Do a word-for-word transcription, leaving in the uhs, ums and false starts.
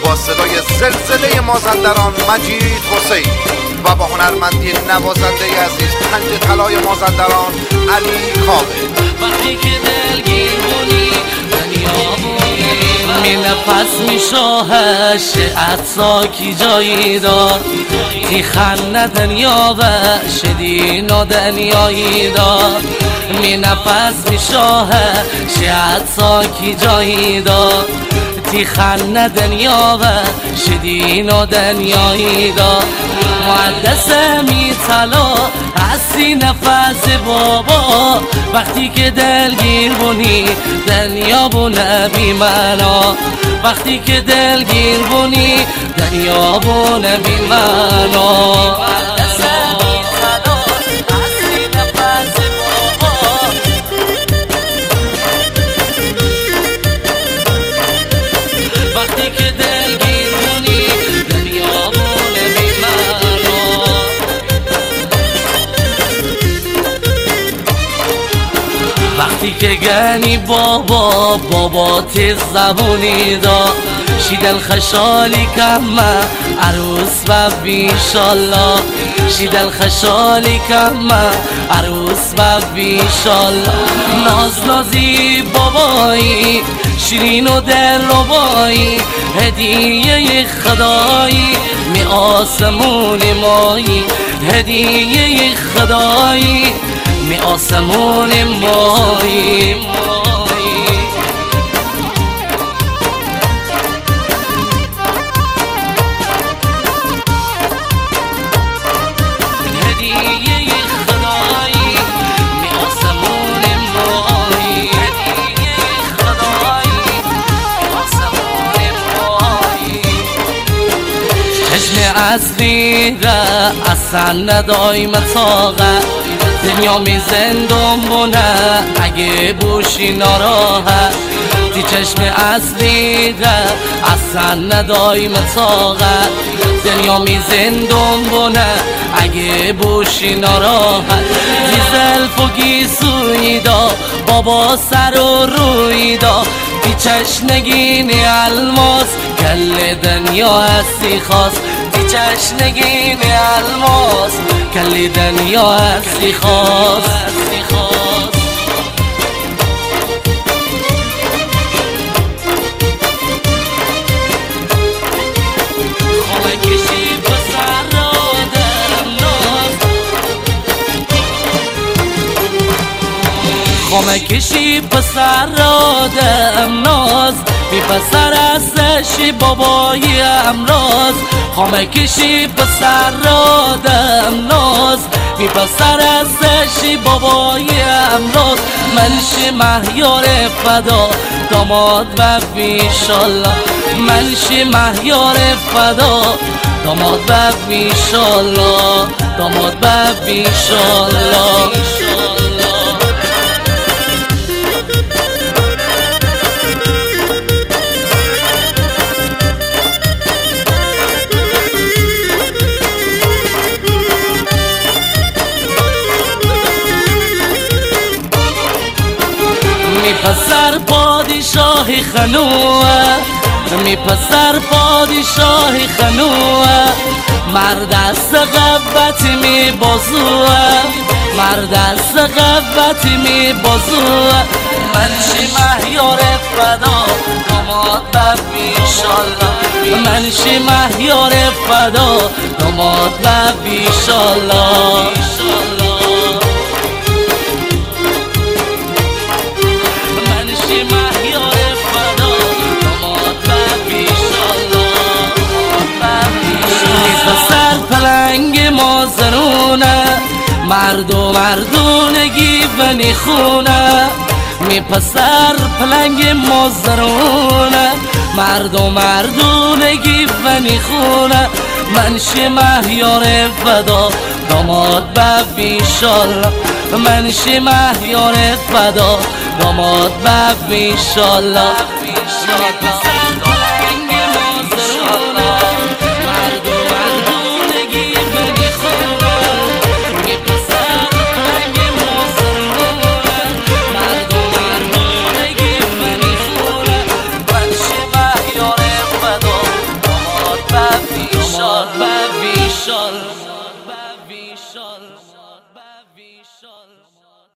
با صدای زلزله مازندران مجید حسین و با هنرمندی نوازنده عزیز پنج طلای مازندران علی کاوه. وقتی که دلگیر بونی دنیا بونی می نفس می شاهش عطسا کی جایی دار تی خنه دنیا و شدین و دنیایی دار می نفس می شاهش عطسا کی جایی دار تی خنه دنیا و شدین و دنیایی دار مقدس می طلا هستی نفس بابا وقتی که دلگیر بونی دنیا بونه بی منا وقتی که دلگیر بونی دنیا بونه بی منا مقدس می طلا هستی نفس بابا وقتی که دلگیر بونی دنیا بونه بی منا وقتی که گنی بابا بابا تیز زبونی دا شیدل خشالی کمه عروس و بیشالله شیدل خشالی کمه عروس و بیشالله ناز نازی بابایی شیرین و دل ربایی هدیه خدایی می آسمون مایی هدیه خدایی می آسمون مایی هدیه خدایی می آسمون مایی هدیه خدایی می آسمون مایی چشم اصلی را اصلا ندای متاقه دنیا می زندون بونه اگه بوشی ناراحت دی چشم اصلی ده اصلا ندای متاقت دنیا می زندون بونه اگه بوشی ناراحت دی زلف و گیسوی دا بابا سر و روی دا دی چشنگین الماس کل دنیا هستی خواست دی چشنگین الماس کل دنیا هستی خواست خامه کشی پسر را دم ناز بی پسر هستشی بابای امراز خامه کشی پسر را دم ناز بی پسر هستشی بابای امراز منشی مهیار فدا داماد و بیشالله منشی مهیار فدا داماد و بیشالله داماد و بیشالله می پسر پادشاهی خنوه می پسر پادشاهی خنوه مرد از قوت می بازوه مرد از قوت می بازوه منشی مهیار فدا داماد و بیشالله منشی مهیار فدا داماد و بیشالله پلنگ مازرونه مرد و مردونگی و نیخونه می پسر پلنگ مازرونه مرد و مردونگی و نیخونه منشی مهیار فدا داماد و بیشالله منشی مهیار فدا داماد و بیشالله آزاد و ویشال